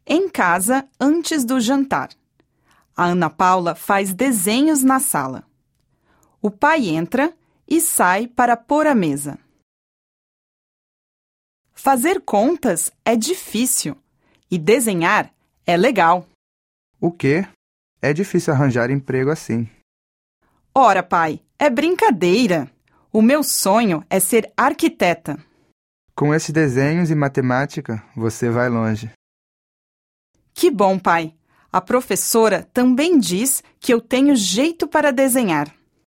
Em casa, antes do jantar. A Ana Paula faz desenhos na sala. O pai entra e sai para pôr a mesa. Fazer contas é difícil e desenhar é legal. O quê? É difícil arranjar emprego assim. Ora, pai, é brincadeira. O meu sonho é ser arquiteta. Com esses desenhos e matemática, você vai longe. Que bom, pai. A professora também diz que eu tenho jeito para desenhar.